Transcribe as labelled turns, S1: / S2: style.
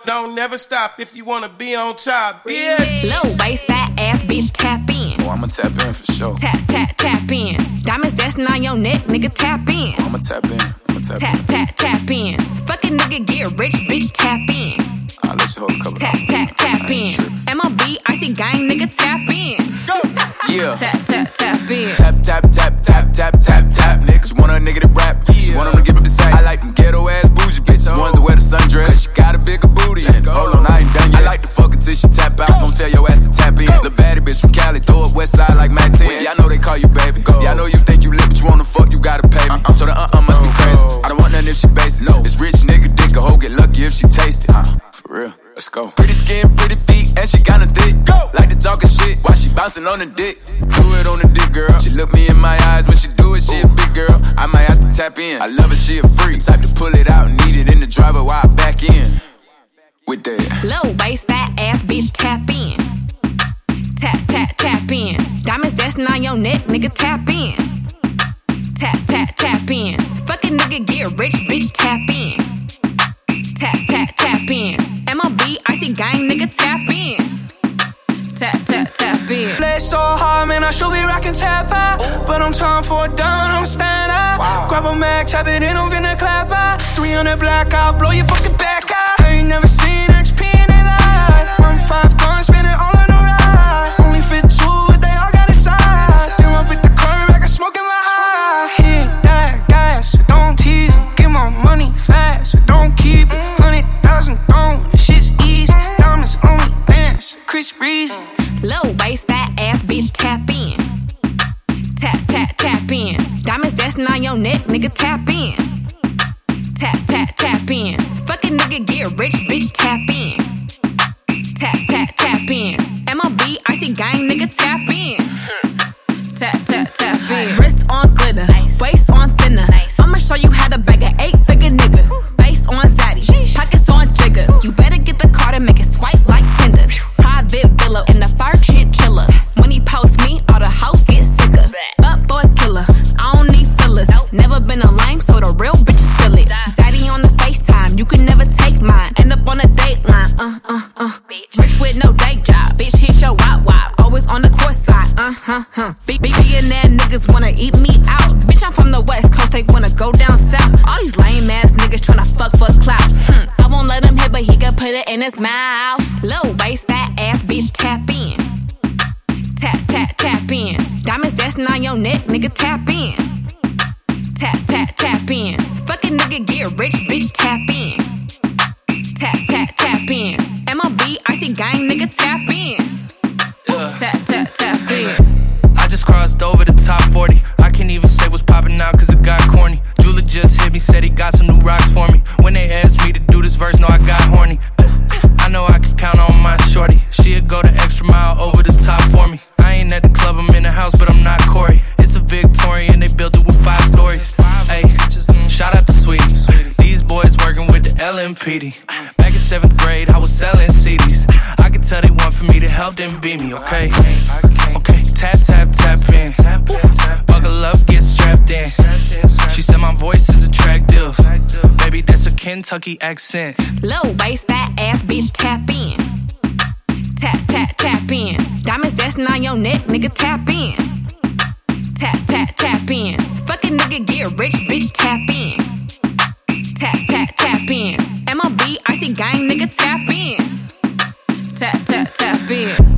S1: don't never stop if you wanna be on top, bitch.
S2: Low waist, fat ass bitch, tap in.
S3: Oh, I'ma tap in for sure.
S2: Tap, tap, tap in. Diamonds dancing on your neck, nigga, tap in.
S3: Oh, I'ma tap in.
S2: Tap, tap, tap in. Fucking nigga get rich, bitch, tap in.
S3: I'll let you hold a couple.
S2: Tap, tap, tap in. MLB, icy gang, nigga, tap in.
S1: Go.
S3: Yeah.
S2: Tap, tap, tap in.
S3: Tap, tap, tap, tap, tap, tap, tap. Niggas want a nigga to rap. She want him to give up his sack. I like them ghetto ass bougie bitches. Ones that wear the sundress. Cause she got a bigger booty. Hold on, I ain't done yet. I like to fuck her till she tap out. Don't tell your ass to tap in. The baddie bitch from Cali, throw up west side like Mac 10. Yeah, I know they call you baby. Yeah, I know you think you lit, but you wanna fuck, you gotta pay me. So the must be crazy. I don't want nothing if she basic. No, this rich nigga dick a hoe get lucky if she taste it. For real, let's go. Pretty skin, pretty feet, and she kinda thick. Go. Like to talking shit while she bouncing on the dick. Do it on the dick, girl. She look me in my eyes when she do it. She a big girl. I might have to tap in. I love her, she a freak. Type to pull it out and need it in the driver while I back in. With that
S2: low waist, fat ass bitch, tap in. Tap, tap, tap in. Diamonds dancing on your neck, nigga, tap in. Tap, tap, tap in. Fucking nigga get rich, bitch, tap in. Tap, tap, tap in. MLB, icy gang, nigga, tap in. Tap, tap, tap in.
S4: Play so hard, man, I should be rockin' tap out. But I'm time for a down, I'm stand out. Wow. Grab a mag, tap it in, I'm finna clap out. 300 black out, blow your fucking back out. I ain't never seen XP in their life. I'm 5 guns, spin it all on the ride. Only fit 2, but they all got a side. Then I with the curve, I got smoke in my eye. Hit that gas, so don't tease em. Get my money fast, so don't keep it. 100,000 thrown, this shit's easy. Diamonds only dance, Chris Breezy.
S2: Low waist, fat ass bitch, tap in. Tap, tap, tap in. Diamonds dancing on your neck, nigga, tap in. Tap, tap, tap in. Fucking nigga get rich, bitch, tap in. Tap, tap, tap in. MLB, icy gang, nigga, tap in. Tap, tap, tap in. Wrist on glitter, waist on thinner. I'ma show you how to bag an 8-figure nigga. Face on zaddy, pockets on jigger. You better get the card and make it swipe like Tinder. Private villa in the fur chinchilla. When he post me, all the house get sicker. Fuck boy killer, I don't need fillers. Never been a lame, so the real bitches feel it. Daddy on the FaceTime, you can never take mine. End up on a dateline, Rich with no day job, bitch hit your wop. Always on the court side, Billionaire niggas wanna eat me out. Bitch, I'm from the West Coast, they wanna go down south. All these lame ass niggas tryna fuck for clout. I won't let him hit, but he can put it in his mouth. Low waist, fat ass bitch, tap in. Tap, tap, tap in. Diamonds dancing on your neck, nigga, tap in. Tap, tap, tap in. Fucking nigga get rich, bitch, tap in. Tap, tap, tap in. MLB, icy gang, nigga, tap in. Tap, tap, tap in.
S5: I just crossed over the top 40. I can't even say what's popping now cause it got corny. Jula just hit me, said he got some new rocks for me. When they asked me to do this verse, no, I got horny. I know I can count on my shorty. She'd go the extra mile over the top for me. I ain't at the club, I'm in the house, but I'm not Corey. It's a Victorian, they built it with 5 stories. Ay, shout out to Sweetie. These boys working with the LMPD. Back in 7th grade, I was selling CDs. I could tell they want for me to help them beat me, okay? Okay, tap, tap, tap in. Buckle up, get strapped in. She said my voice is attractive. Baby, that's a Kentucky accent.
S2: Low waist, fat ass bitch, tap in. Tap, tap, tap in. Diamonds dancing on your neck, nigga, tap in. Tap, tap, tap in. Fucking nigga get rich, bitch, tap in. Tap, tap, tap in. MLB, icy gang, nigga, tap in. Tap, tap, tap in.